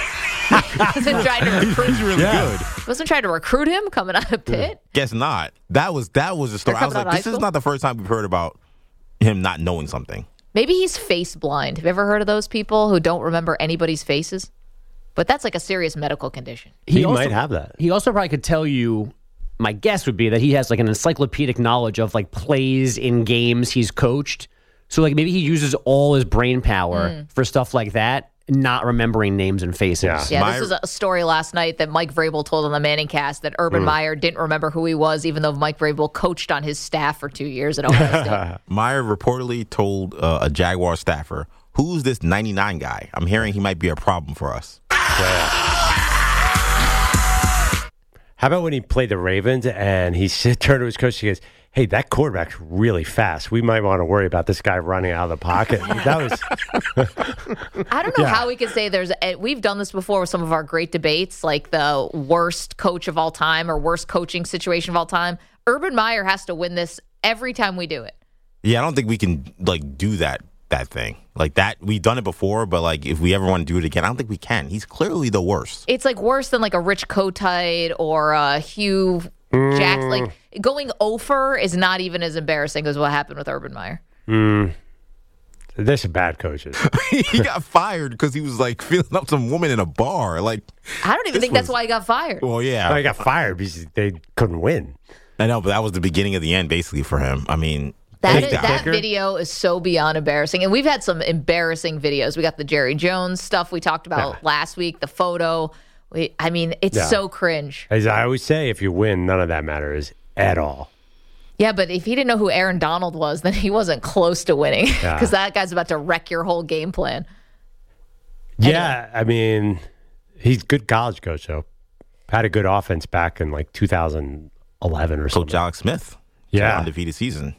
wasn't trying to recruit. He's really good. Wasn't trying to recruit him coming out of Pitt. Guess not. That was that was a story. Or I was coming like, out of this high is school? not the first time we've heard about him not knowing something. Maybe he's face blind. Have you ever heard of those people who don't remember anybody's faces? But that's like a serious medical condition. He, also- might have that. He also probably could tell you, my guess would be that he has like an encyclopedic knowledge of like plays in games he's coached. So like maybe he uses all his brain power for stuff like that, not remembering names and faces. Yeah. Yeah, My- this was a story last night that Mike Vrabel told on the Manning Cast that Urban Meyer didn't remember who he was, even though Mike Vrabel coached on his staff for two years at Ohio State. Meyer reportedly told uh, a Jaguar staffer, who's this ninety-nine guy? I'm hearing he might be a problem for us. How about when he played the Ravens and he said, turned to his coach, he goes, hey, that quarterback's really fast. We might want to worry about this guy running out of the pocket. That was I don't know Yeah. how we could say there's. A, we've done this before with some of our great debates, like the worst coach of all time or worst coaching situation of all time. Urban Meyer has to win this every time we do it. Yeah, I don't think we can like do that that thing. Like that, we've done it before, but like if we ever want to do it again, I don't think we can. He's clearly the worst. It's like worse than like a Rich Kotite or a Hugh Mm. Jackson. Like going over is not even as embarrassing as what happened with Urban Meyer. Mm. They're some bad coaches. He got fired because he was like feeling up some woman in a bar. Like I don't even think was, that's why he got fired. Well, yeah, no, he got fired because they couldn't win. I know, but that was the beginning of the end, basically, for him. I mean, That, is, that video is so beyond embarrassing. And we've had some embarrassing videos. We got the Jerry Jones stuff we talked about yeah. last week, the photo. We, I mean, it's Yeah. so cringe. As I always say, if you win, none of that matters at all. Yeah, but if he didn't know who Aaron Donald was, then he wasn't close to winning because Yeah. that guy's about to wreck your whole game plan. Yeah, I mean, he's a good college coach, though. Had a good offense back in like two thousand eleven or something. Coach Alex Smith. Yeah. Undefeated season.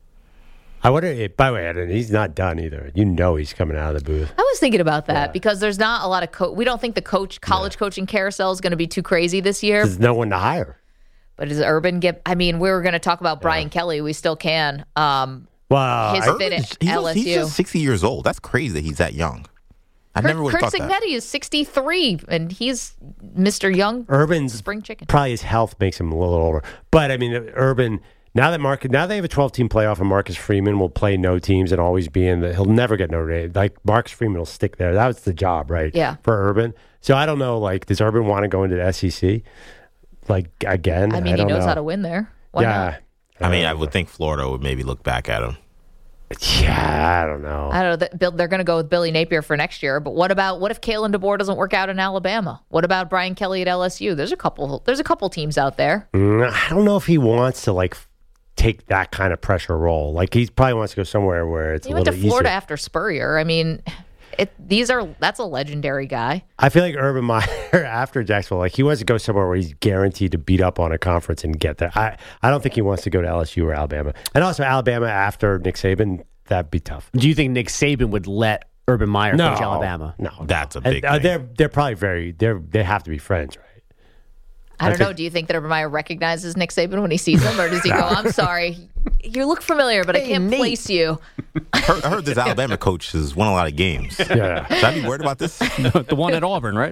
I wonder, if, by the way, Ed, he's not done either. You know he's coming out of the booth. I was thinking about that because there's not a lot of co- we don't think the coach college coaching carousel is going to be too crazy this year. There's no one to hire. But does Urban get? I mean, we were going to talk about Brian Kelly. We still can. Um, Well, his I- fit at He's, L S U. he's just sixty years old. That's crazy that he's that young. I never would Kurt have thought that. Signetti is sixty-three, and he's Mister Young. Urban's spring chicken. Probably his health makes him a little older. But I mean, Urban, now that Marcus, now they have a twelve-team playoff, and Marcus Freeman will play no teams and always be in the. He'll never get Notre Dame. Like Marcus Freeman will stick there. That was the job, right? Yeah. For Urban. So I don't know. Like, does Urban want to go into the S E C? Like again? I mean, he don't knows know. how to win there. Why yeah. not? I mean, I would think Florida would maybe look back at him. Yeah, I don't know. I don't know. Th- Bill- They're going to go with Billy Napier for next year. But what about what if Kalen DeBoer doesn't work out in Alabama? What about Brian Kelly at L S U? There's a couple. There's a couple teams out there. Mm, I don't know if he wants to like take that kind of pressure role. Like he probably wants to go somewhere where it's He a went to little Florida easier. after Spurrier. I mean, it. These are that's a legendary guy. I feel like Urban Meyer after Jacksonville, like he wants to go somewhere where he's guaranteed to beat up on a conference and get there. I, I don't think he wants to go to L S U or Alabama. And also Alabama after Nick Saban, that'd be tough. Do you think Nick Saban would let Urban Meyer No, coach Alabama? No, That's a And, big uh, thing. they're they're probably very they're they have to be friends, right? I don't know. Do you think that Urban Meyer recognizes Nick Saban when he sees him, or does he go, "I'm sorry, you look familiar, but I can't place you"? I heard, I heard this Alabama coach has won a lot of games. Yeah. Should I be worried about this? The one at Auburn, right?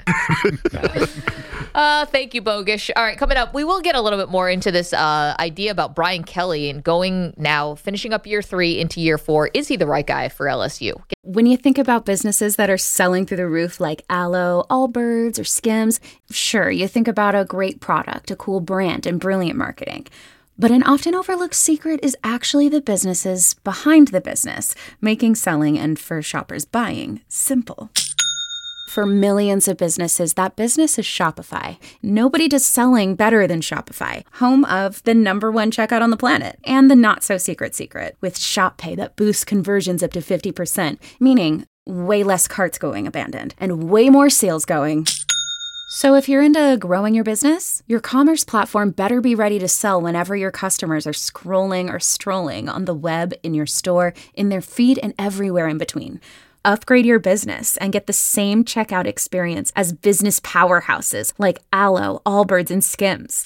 Uh, thank you, Bogish. All right, coming up, we will get a little bit more into this uh, idea about Brian Kelly and going now, finishing up year three into year four. Is he the right guy for L S U? When you think about businesses that are selling through the roof like Aloe, Allbirds, or Skims, sure, you think about a great product, a cool brand, and brilliant marketing. But an often overlooked secret is actually the businesses behind the business, making selling and for shoppers buying simple. For millions of businesses, that business is Shopify. Nobody does selling better than Shopify, home of the number one checkout on the planet and the not-so-secret secret with Shop Pay that boosts conversions up to fifty percent, meaning way less carts going abandoned and way more sales going. So if you're into growing your business, your commerce platform better be ready to sell whenever your customers are scrolling or strolling on the web, in your store, in their feed, and everywhere in between. Upgrade your business and get the same checkout experience as business powerhouses like Aloe, Allbirds, and Skims.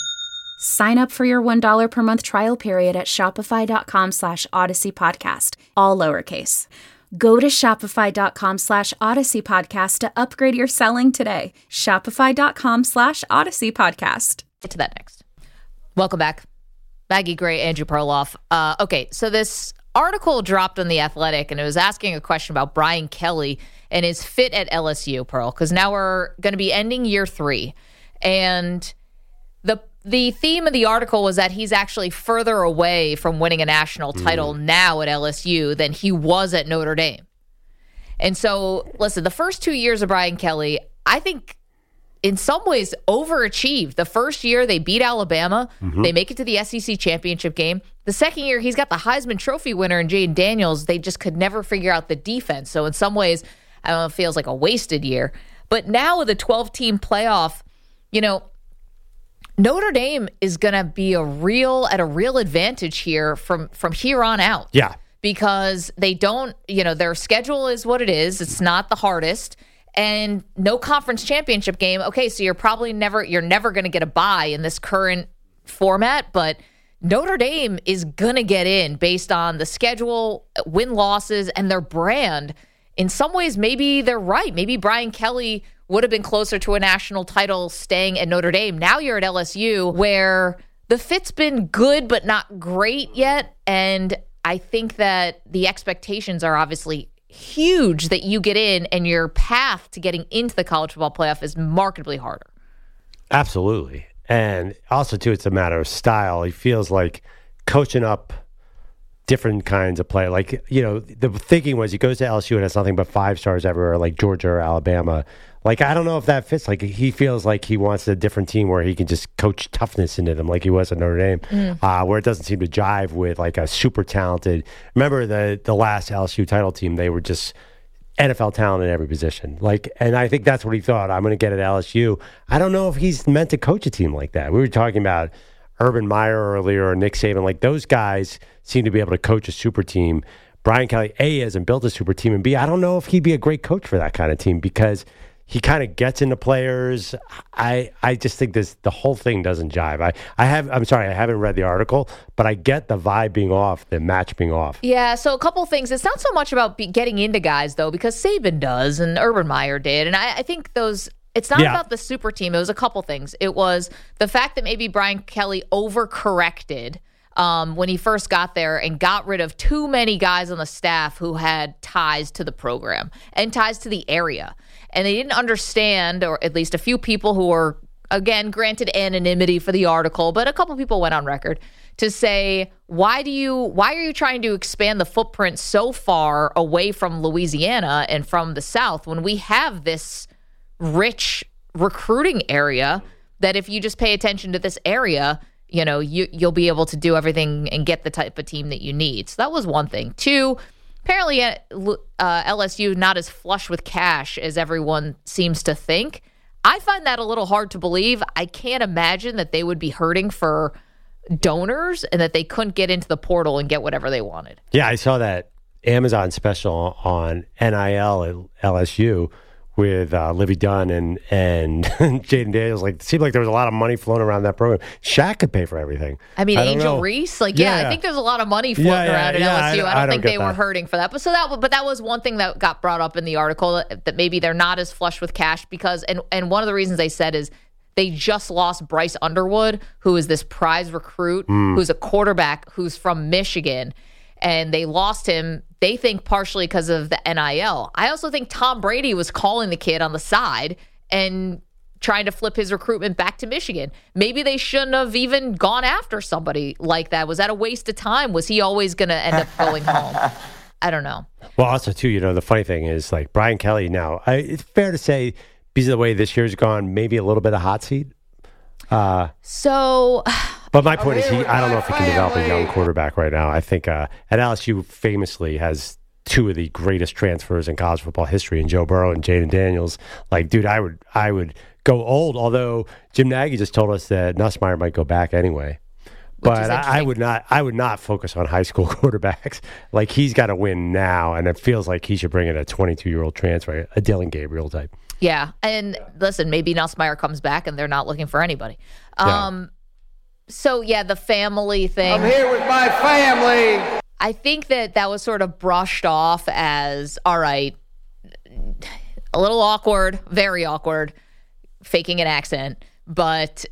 Sign up for your one dollar per month trial period at shopify.com slash Odyssey Podcast, all lowercase. Go to shopify.com slash Odyssey Podcast to upgrade your selling today. Shopify.com slash Odyssey Podcast. Get to that next. Welcome back. Maggie Gray, Andrew Perloff. Uh, okay, so this article dropped on The Athletic, and it was asking a question about Brian Kelly and his fit at L S U, Pearl, because now we're going to be ending year three. And the the theme of the article was that he's actually further away from winning a national title mm. now at L S U than he was at Notre Dame. And so, listen, the first two years of Brian Kelly, I think in some ways overachieved. The first year they beat Alabama. Mm-hmm. They make it to the S E C championship game. The second year he's got the Heisman Trophy winner in Jaden Daniels. They just could never figure out the defense. So in some ways, I don't know, it feels like a wasted year. But now with a twelve-team playoff, you know, Notre Dame is going to be a real at a real advantage here from from here on out. Yeah. Because they don't, you know, their schedule is what it is. It's not the hardest. And no conference championship game. Okay, so you're probably never you're never going to get a bye in this current format, but Notre Dame is going to get in based on the schedule, win-losses, and their brand. In some ways, maybe they're right. Maybe Brian Kelly would have been closer to a national title staying at Notre Dame. Now you're at L S U, where the fit's been good but not great yet. And I think that the expectations are obviously huge that you get in, and your path to getting into the college football playoff is markedly harder. Absolutely. And also, too, it's a matter of style. He feels like coaching up different kinds of play. Like, you know, the thinking was he goes to L S U and has nothing but five stars everywhere, like Georgia or Alabama. Like, I don't know if that fits. Like, he feels like he wants a different team where he can just coach toughness into them like he was at Notre Dame, mm. uh, where it doesn't seem to jive with, like, a super talented. Remember the the last L S U title team, they were just N F L talent in every position. Like, and I think that's what he thought. I'm going to get at L S U. I don't know if he's meant to coach a team like that. We were talking about Urban Meyer earlier or Nick Saban. Like, those guys seem to be able to coach a super team. Brian Kelly, A, hasn't built a super team, and B, I don't know if he'd be a great coach for that kind of team because he kind of gets into players. I I just think this the whole thing doesn't jive. I, I have I'm sorry, I haven't read the article, but I get the vibe being off, the match being off. Yeah, so a couple things. It's not so much about be getting into guys, though, because Saban does and Urban Meyer did. And I, I think those it's not yeah. about the super team. It was a couple things. It was the fact that maybe Brian Kelly overcorrected Um, when he first got there and got rid of too many guys on the staff who had ties to the program and ties to the area. And they didn't understand, or at least a few people who were, again, granted anonymity for the article, but a couple people went on record to say, why do you, why are you trying to expand the footprint so far away from Louisiana and from the South when we have this rich recruiting area that if you just pay attention to this area, you know, you, you'll be able to do everything and get the type of team that you need. So that was one thing. Two, apparently uh, L S U not as flush with cash as everyone seems to think. I find that a little hard to believe. I can't imagine that they would be hurting for donors and that they couldn't get into the portal and get whatever they wanted. Yeah, I saw that Amazon special on N I L at L S U with uh, Livy Dunn and and Jaden Daniels. Like, it seemed like there was a lot of money floating around that program. Shaq could pay for everything. I mean, I Angel Reese, like, yeah, yeah, I think there's a lot of money floating yeah, yeah, around at yeah, L S U. I, I don't, I don't think they that. were hurting for that. But so that, but that was one thing that got brought up in the article, that, that maybe they're not as flush with cash because, and and one of the reasons they said is they just lost Bryce Underwood, who is this prize recruit, mm. who's a quarterback who's from Michigan. And they lost him, they think, partially because of the N I L. I also think Tom Brady was calling the kid on the side and trying to flip his recruitment back to Michigan. Maybe they shouldn't have even gone after somebody like that. Was that a waste of time? Was he always going to end up going home? I don't know. Well, also, too, you know, the funny thing is, like, Brian Kelly now, I, it's fair to say, because of the way this year's gone, maybe a little bit of hot seat. Uh, so... But my point is, he, I don't know if he can develop a young quarterback right now. I think uh, at L S U famously has two of the greatest transfers in college football history in Joe Burrow and Jaden Daniels. Like, dude, I would I would go old, although Jim Nagy just told us that Nussmeier might go back anyway. But I, I would not I would not focus on high school quarterbacks. Like, he's got to win now, and it feels like he should bring in a twenty-two-year-old transfer, a Dylan Gabriel type. Yeah, and listen, maybe Nussmeier comes back and they're not looking for anybody. Um yeah. So, yeah, the family thing. I'm here with my family. I think that that was sort of brushed off as, all right, a little awkward, very awkward, faking an accent, but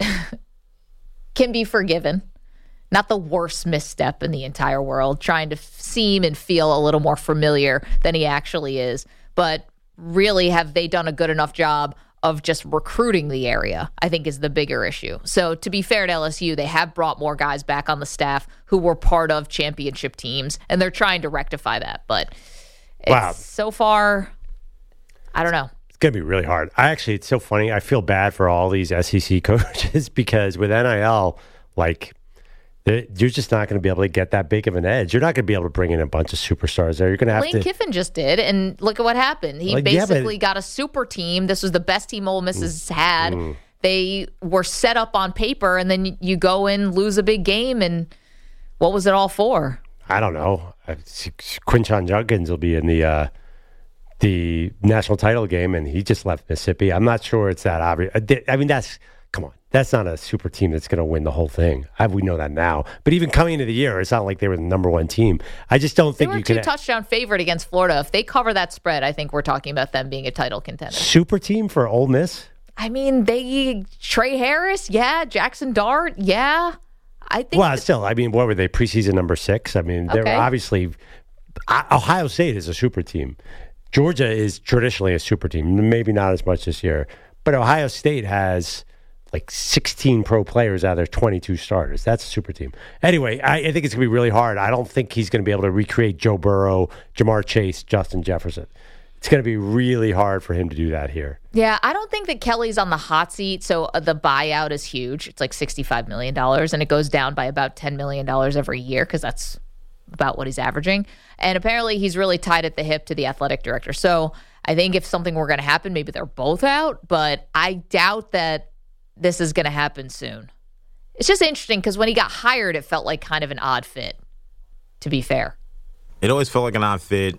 can be forgiven. Not the worst misstep in the entire world, trying to seem and feel a little more familiar than he actually is. But really, have they done a good enough job of just recruiting the area, I think, is the bigger issue. So to be fair to L S U, they have brought more guys back on the staff who were part of championship teams, and they're trying to rectify that. But it's, wow. so far, I don't know. It's going to be really hard. I actually, it's so funny. I feel bad for all these S E C coaches because with N I L, like, you're just not going to be able to get that big of an edge. You're not going to be able to bring in a bunch of superstars there. You're going to have Lane to. Lane Kiffin just did, and look at what happened. He like, basically yeah, but... got a super team. This was the best team Ole Miss has had. Mm. They were set up on paper, and then you go in, lose a big game, and what was it all for? I don't know. Quinshon Judkins will be in the uh, the national title game, and he just left Mississippi. I'm not sure it's that obvious. I mean, that's come on. That's not a super team that's going to win the whole thing. I, we know that now. But even coming into the year, it's not like they were the number one team. I just don't think they were you two can. touchdown favorite against Florida. If they cover that spread, I think we're talking about them being a title contender. Super team for Ole Miss? I mean, they Trey Harris, yeah. Jackson Dart, yeah. I think. Well, that, still, I mean, what were they, preseason number six? I mean, they're Okay. obviously. Ohio State is a super team. Georgia is traditionally a super team. Maybe not as much this year. But Ohio State has like sixteen pro players out of their twenty-two starters. That's a super team. Anyway, I, I think it's going to be really hard. I don't think he's going to be able to recreate Joe Burrow, Jamar Chase, Justin Jefferson. It's going to be really hard for him to do that here. Yeah, I don't think that Kelly's on the hot seat. So uh, the buyout is huge. It's like sixty-five million dollars, and it goes down by about ten million dollars every year because that's about what he's averaging. And apparently he's really tied at the hip to the athletic director. So I think if something were going to happen, maybe they're both out, but I doubt that this is going to happen soon. It's just interesting because when he got hired, it felt like kind of an odd fit, to be fair. It always felt like an odd fit,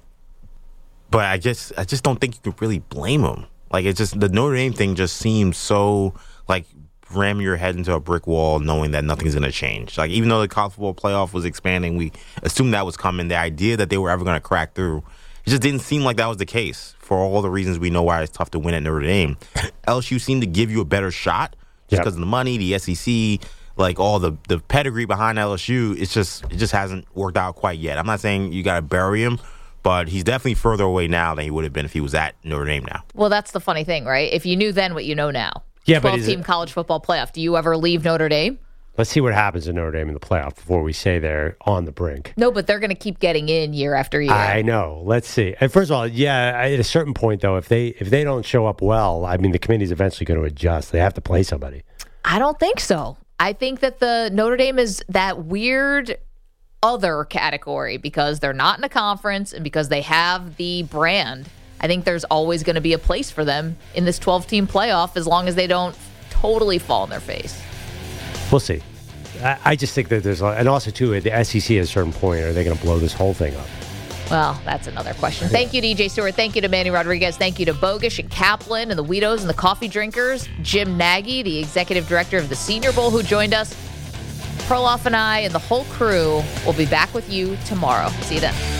but I just I just don't think you could really blame him. Like, it's just the Notre Dame thing just seems so like ramming your head into a brick wall knowing that nothing's going to change. Like, even though the college football playoff was expanding, we assumed that was coming. The idea that they were ever going to crack through, it just didn't seem like that was the case for all the reasons we know why it's tough to win at Notre Dame. L S U seemed to give you a better shot just because yep. of the money, the S E C, like all the, the pedigree behind L S U. It's just it just hasn't worked out quite yet. I'm not saying you got to bury him, but he's definitely further away now than he would have been if he was at Notre Dame now. Well, that's the funny thing, right? If you knew then what you know now. Yeah, but twelve-team it, college football playoff. Do you ever leave Notre Dame? Let's see what happens in Notre Dame in the playoff before we say they're on the brink. No, but they're going to keep getting in year after year. I know. Let's see. And first of all, yeah, at a certain point, though, if they if they don't show up well, I mean, the committee's eventually going to adjust. They have to play somebody. I don't think so. I think that the Notre Dame is that weird other category because they're not in a conference and because they have the brand. I think there's always going to be a place for them in this twelve-team playoff as long as they don't totally fall on their face. We'll see. I, I just think that there's, a, and also, too, at the S E C at a certain point, are they going to blow this whole thing up? Well, that's another question. Thank you to E J Stewart. Thank you to Manny Rodriguez. Thank you to Bogusch and Kaplan and the Weedos and the Coffee Drinkers. Jim Nagy, the executive director of the Senior Bowl, who joined us. Perloff and I and the whole crew will be back with you tomorrow. See you then.